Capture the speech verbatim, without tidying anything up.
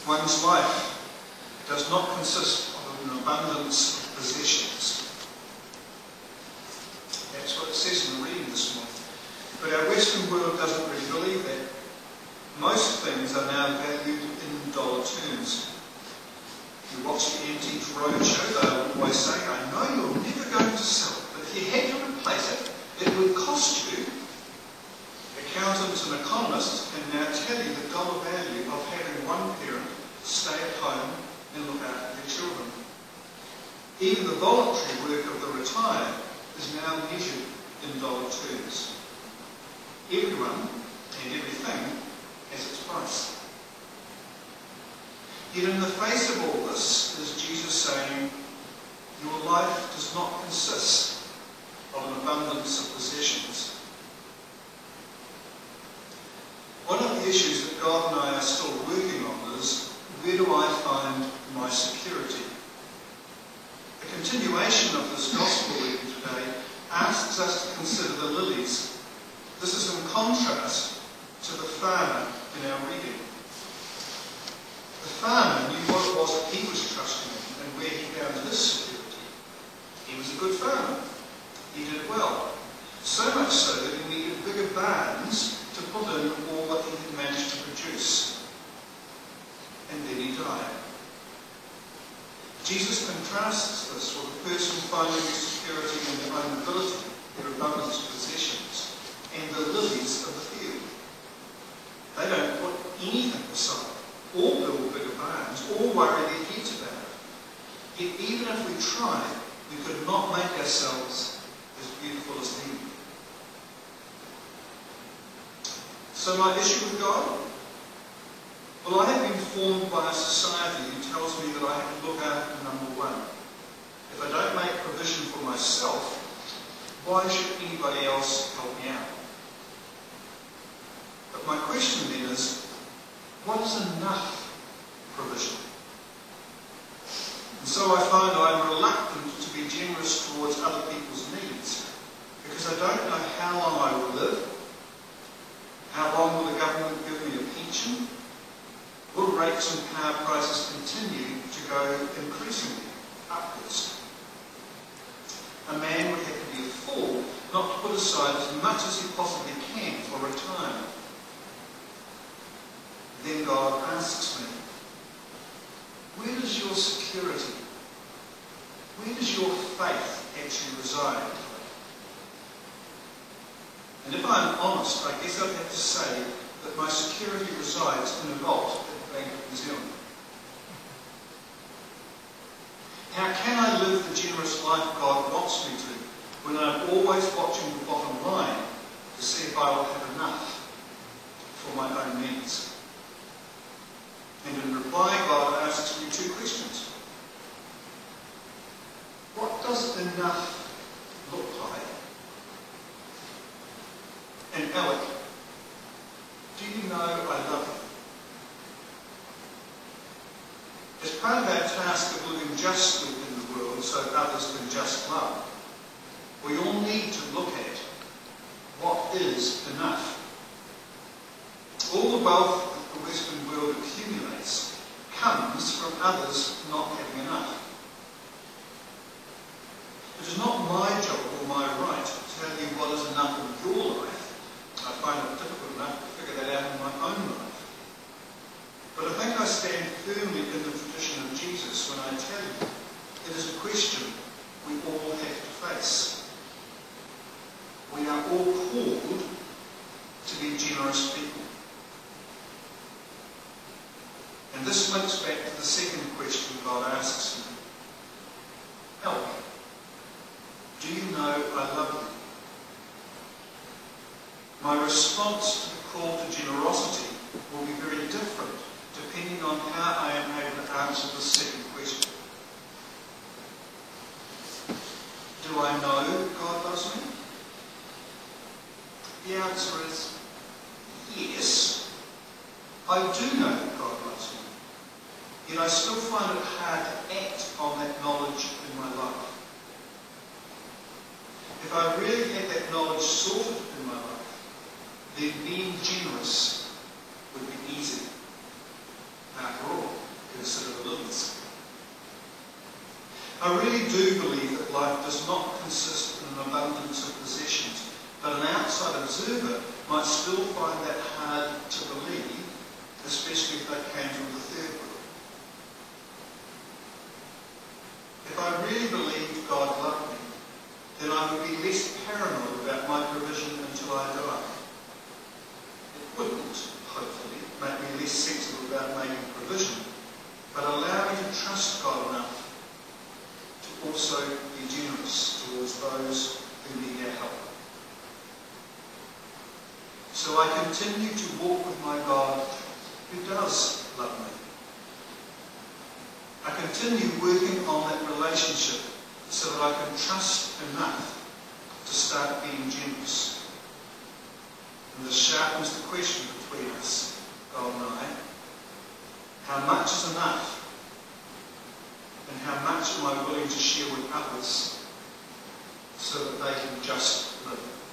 One's life does not consist of an abundance of possessions. That's what it says in the reading this morning. But our Western world doesn't really believe that. Most things are now valued in dollar terms. If you watch the Antiques Roadshow, they'll always say, I know you're never going to sell it, but if you had to replace it, it would cost you. Accountants and economists can now tell you the dollar value of having one parent stay at home and look after their children. Even the voluntary work of the retired is now measured in dollar terms. Everyone and everything has its price. Yet in the face of all this is Jesus saying, your life does not consist of an abundance of possessions. One of the issues that God and I are still working on is, where do I find my security? The continuation of this gospel reading today asks us to consider the lilies. This is in contrast to the farmer in our reading. The farmer knew what it was that he was trusting in and where he found his security. He was a good farmer. He did well. So much so that he needed bigger barns to put in all that he had managed to produce. And then he died. Jesus contrasts this with a person finding security in their own ability, their abundance of possessions, and the lilies of the field. They don't put anything aside, or build bigger barns, or worry their heads about it. Yet even if we tried, we could not make ourselves as beautiful as them. So my issue with God? Well, I have been formed by a society who tells me that I have to look after number one. If I don't make provision for myself, why should anybody else help me out? But my question then is, what is enough provision? And so I find I'm reluctant to be generous towards other people's needs, because I don't know how long I will live. How long will the government give me a pension? Will rates and car prices continue to go increasingly upwards? A man would have to be a fool not to put aside as much as he possibly can for retirement. Then God asks me, where does your security, where does your faith actually reside? And if I'm honest, I guess I'd have to say that my security resides in a vault at the Bank of New Zealand. How can I live the generous life God wants me to when I'm always watching the bottom line to see if I will have enough for my own needs? And in reply, God asks me two questions. What does enough look like? And Alec, do you know I love you? As part of our task of living justly in the world so others can just love, we all need to look at what is enough. All the wealth that the Western world accumulates comes from others not having enough. It is not my job or my right to tell you what is enough in your life. I find it difficult enough to figure that out in my own life. But I think I stand firmly in the tradition of Jesus when I tell you it is a question we all have to face. We are all called to be generous people. And this links back to the second question God asks me. Help. Do you know I love you? My response to the call to generosity will be very different depending on how I am able to answer the second question. Do I know God loves me? The answer is yes. I do know that God loves me. Yet I still find it hard to act on that knowledge in my life. If I really had that knowledge sorted in my life, then being generous would be easy. After all, I really do believe that life does not consist in an abundance of possessions, but an outside observer might still find that hard to believe, especially if they came from the third world. If I really believed God loved me, then I would be less paranoid about my provision until I die. It wouldn't, hopefully, make me less sensible about making provision, but allow me to trust God enough to also be generous towards those who need our help. So I continue to walk with my God who does love me. I continue working on that relationship so that I can trust enough to start being generous. And this sharpens the question between us, God and I. How much is enough? And how much am I willing to share with others so that they can just live?